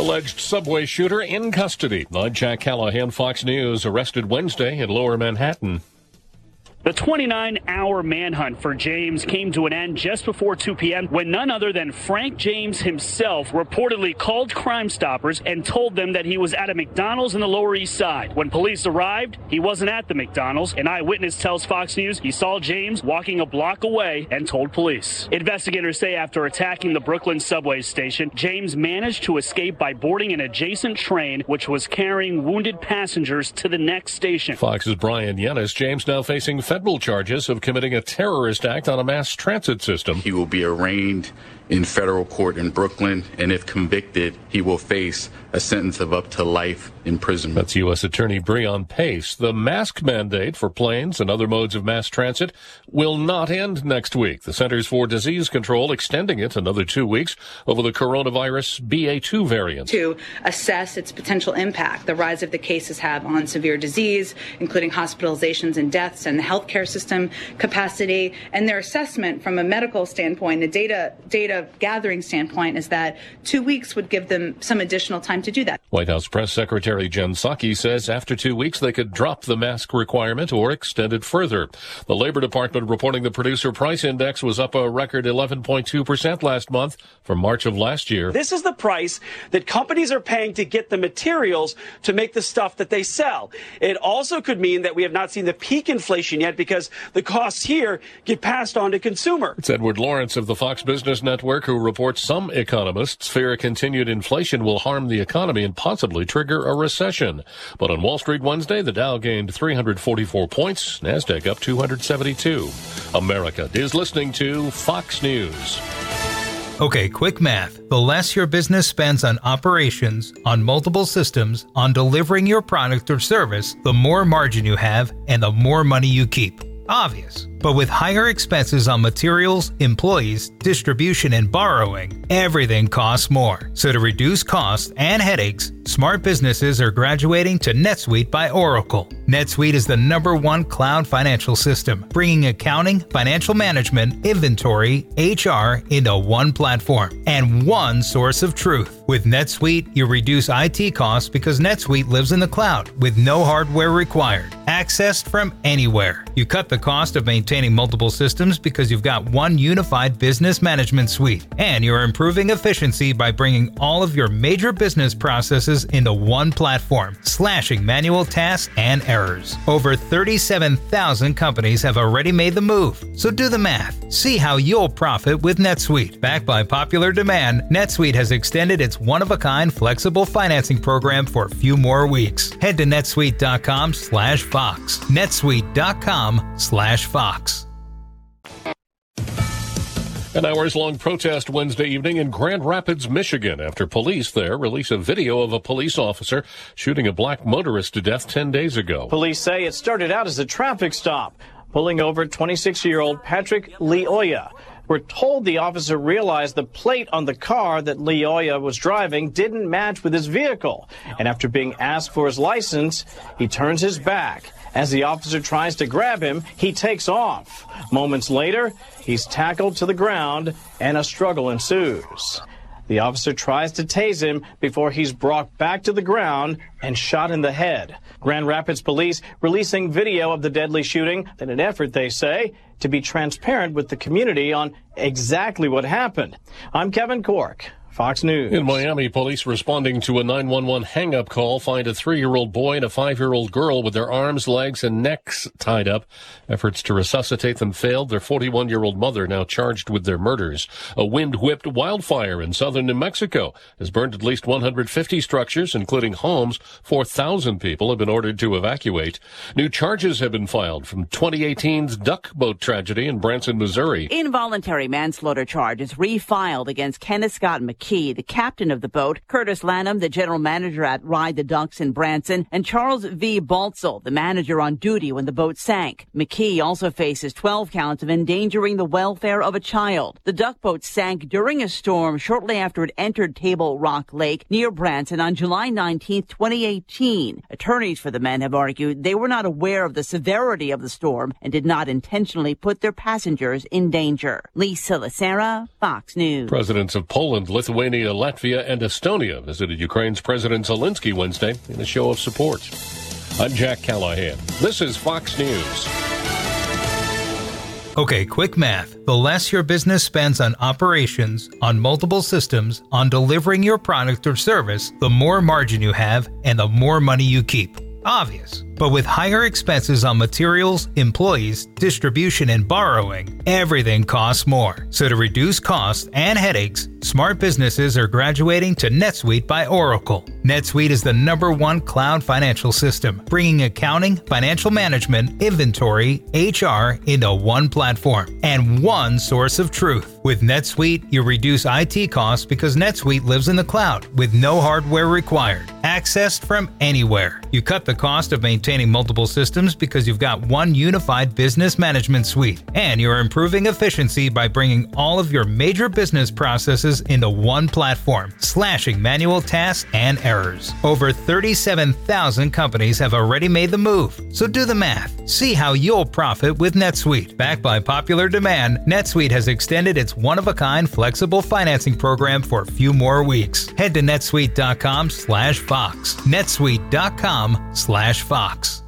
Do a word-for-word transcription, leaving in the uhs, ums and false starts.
Alleged subway shooter in custody. I'm Jack Callahan, Fox News, arrested Wednesday in Lower Manhattan. The twenty-nine hour manhunt for James came to an end just before two p.m. when none other than Frank James himself reportedly called Crime Stoppers and told them that he was at a McDonald's in the Lower East Side. When police arrived, he wasn't at the McDonald's. An eyewitness tells Fox News he saw James walking a block away and told police. Investigators say after attacking the Brooklyn subway station, James managed to escape by boarding an adjacent train, which was carrying wounded passengers to the next station. Fox's Brian Yennis. James now facing federal charges of committing a terrorist act on a mass transit system. He will be arraigned in federal court in Brooklyn, and if convicted, he will face a sentence of up to life imprisonment. That's U S. Attorney Breon Pace. The mask mandate for planes and other modes of mass transit will not end next week. The Centers for Disease Control extending it another two weeks over the coronavirus B A two variant. To assess its potential impact, the rise of the cases have on severe disease, including hospitalizations and deaths, and the healthcare system capacity. And their assessment from a medical standpoint, a data data gathering standpoint, is that two weeks would give them some additional time to do that. White House Press Secretary Jen Psaki says after two weeks they could drop the mask requirement or extend it further. The Labor Department reporting the Producer Price Index was up a record eleven point two percent last month from March of last year. This is the price that companies are paying to get the materials to make the stuff that they sell. It also could mean that we have not seen the peak inflation yet because the costs here get passed on to consumer. It's Edward Lawrence of the Fox Business Network who reports some economists fear continued inflation will harm the economy and possibly trigger a recession. But on Wall Street Wednesday, the Dow gained three hundred forty-four points, NASDAQ up two hundred seventy-two. America is listening to Fox News. Okay, quick math. The less your business spends on operations, on multiple systems, on delivering your product or service, the more margin you have and the more money you keep. Obvious. But with higher expenses on materials, employees, distribution, and borrowing, everything costs more. So to reduce costs and headaches, smart businesses are graduating to NetSuite by Oracle. NetSuite is the number one cloud financial system, bringing accounting, financial management, inventory, H R into one platform and one source of truth. With NetSuite, you reduce I T costs because NetSuite lives in the cloud with no hardware required, accessed from anywhere. You cut the cost of maintaining multiple systems because you've got one unified business management suite, and you're improving efficiency by bringing all of your major business processes into one platform, slashing manual tasks and errors. Over thirty-seven thousand companies have already made the move, so do the math. See how you'll profit with NetSuite. Backed by popular demand, NetSuite has extended its one-of-a-kind flexible financing program for a few more weeks. Head to netsuite.com slash Fox. netsuite.com slash Fox. An hours-long protest Wednesday evening in Grand Rapids, Michigan, after police there release a video of a police officer shooting a black motorist to death ten days ago. Police say it started out as a traffic stop, pulling over twenty-six-year-old Patrick Leoya. We're told the officer realized the plate on the car that Leoya was driving didn't match with his vehicle. And after being asked for his license, he turns his back. As the officer tries to grab him, he takes off. Moments later, he's tackled to the ground and a struggle ensues. The officer tries to tase him before he's brought back to the ground and shot in the head. Grand Rapids police releasing video of the deadly shooting in an effort, they say, to be transparent with the community on exactly what happened. I'm Kevin Cork. Fox News. In Miami, police responding to a nine one one hang-up call find a three-year-old boy and a five-year-old girl with their arms, legs, and necks tied up. Efforts to resuscitate them failed. Their forty-one-year-old mother now charged with their murders. A wind-whipped wildfire in southern New Mexico has burned at least one hundred fifty structures, including homes. four thousand people have been ordered to evacuate. New charges have been filed from twenty eighteen's duck boat tragedy in Branson, Missouri. Involuntary manslaughter charges refiled against Kenneth Scott McKee, the captain of the boat, Curtis Lanham, the general manager at Ride the Ducks in Branson, and Charles V. Baltzel, the manager on duty when the boat sank. McKee also faces twelve counts of endangering the welfare of a child. The duck boat sank during a storm shortly after it entered Table Rock Lake near Branson on July nineteenth, twenty eighteen. Attorneys for the men have argued they were not aware of the severity of the storm and did not intentionally put their passengers in danger. Lisa Lacera, Fox News. Presidents of Poland, Lithuania, Lithuania, Latvia, and Estonia visited Ukraine's President Zelensky Wednesday in a show of support. I'm Jack Callahan. This is Fox News. Okay, quick math. The less your business spends on operations, on multiple systems, on delivering your product or service, the more margin you have and the more money you keep. Obvious. But with higher expenses on materials, employees, distribution, and borrowing, everything costs more. So to reduce costs and headaches, smart businesses are graduating to NetSuite by Oracle. NetSuite is the number one cloud financial system, bringing accounting, financial management, inventory, H R into one platform and one source of truth. With NetSuite, you reduce I T costs because NetSuite lives in the cloud with no hardware required, accessed from anywhere. You cut the cost of maintaining multiple systems because you've got one unified business management suite, and you're improving efficiency by bringing all of your major business processes into one platform, slashing manual tasks and errors. Over thirty-seven thousand companies have already made the move, so do the math. See how you'll profit with NetSuite. Backed by popular demand, NetSuite has extended its one-of-a-kind flexible financing program for a few more weeks. Head to netsuite dot com slash fox. netsuite dot com slash fox.